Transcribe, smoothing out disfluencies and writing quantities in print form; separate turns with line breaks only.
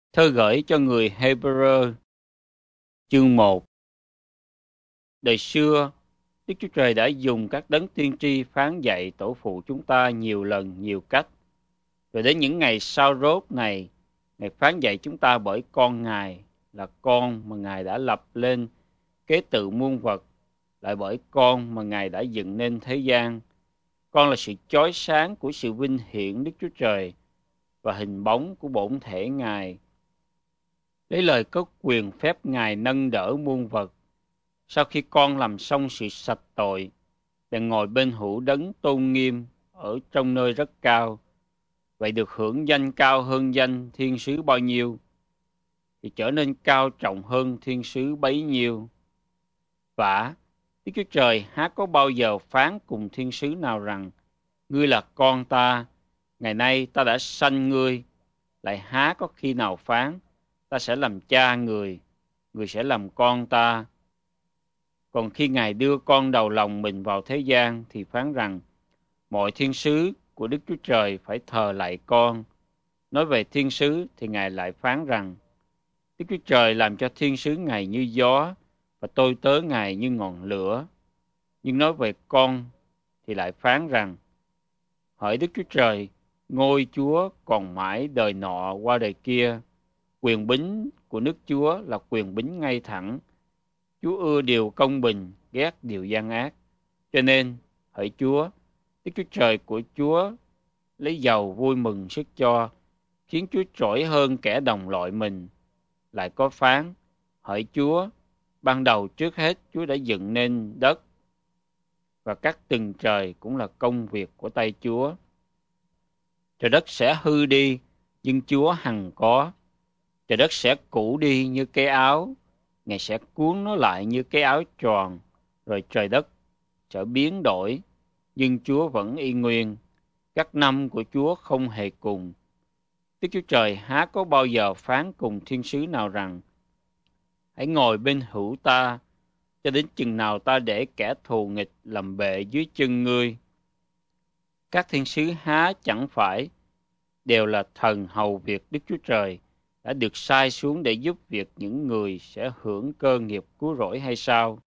Thơ gửi cho người Hebrew, chương 1. Đời xưa, Đức Chúa Trời đã dùng các đấng tiên tri phán dạy tổ phụ chúng ta nhiều lần, nhiều cách. Rồi đến những ngày sau rốt này, Ngài phán dạy chúng ta bởi con Ngài, là con mà Ngài đã lập lên kế tự muôn vật, lại bởi con mà Ngài đã dựng nên thế gian. Con là sự chói sáng của sự vinh hiển Đức Chúa Trời và hình bóng của bổn thể Ngài. Lấy lời có quyền phép Ngài nâng đỡ muôn vật. Sau khi con làm xong sự sạch tội, bèn ngồi bên hữu đấng tôn nghiêm ở trong nơi rất cao. Vậy được hưởng danh cao hơn danh thiên sứ bao nhiêu, thì trở nên cao trọng hơn thiên sứ bấy nhiêu. Vả, Đức Chúa Trời há có bao giờ phán cùng thiên sứ nào rằng: ngươi là con ta, ngày nay ta đã sanh ngươi. Lại há có khi nào phán: ta sẽ làm cha người, người sẽ làm con ta. Còn khi Ngài đưa con đầu lòng mình vào thế gian thì phán rằng: mọi thiên sứ của Đức Chúa Trời phải thờ lạy con. Nói về thiên sứ thì Ngài lại phán rằng: Đức Chúa Trời làm cho thiên sứ Ngài như gió và tôi tớ Ngài như ngọn lửa. Nhưng nói về con thì lại phán rằng: hỡi Đức Chúa Trời, ngôi Chúa còn mãi đời nọ qua đời kia. Quyền bính của nước Chúa là quyền bính ngay thẳng. Chúa ưa điều công bình, ghét điều gian ác. Cho nên, hỡi Chúa, Đức Chúa Trời của Chúa lấy dầu vui mừng sức cho, khiến Chúa trỗi hơn kẻ đồng loại mình. Lại có phán: hỡi Chúa, ban đầu trước hết Chúa đã dựng nên đất, và các tầng trời cũng là công việc của tay Chúa. Trời đất sẽ hư đi, nhưng Chúa hằng có. Trời đất sẽ cũ đi như cái áo, Ngài sẽ cuốn nó lại như cái áo tròn. Rồi trời đất sẽ biến đổi, nhưng Chúa vẫn y nguyên. Các năm của Chúa không hề cùng. Đức Chúa Trời há có bao giờ phán cùng thiên sứ nào rằng: hãy ngồi bên hữu ta, cho đến chừng nào ta để kẻ thù nghịch làm bệ dưới chân ngươi. Các thiên sứ há chẳng phải đều là thần hầu việc Đức Chúa Trời, đã được sai xuống để giúp việc những người sẽ hưởng cơ nghiệp cứu rỗi hay sao?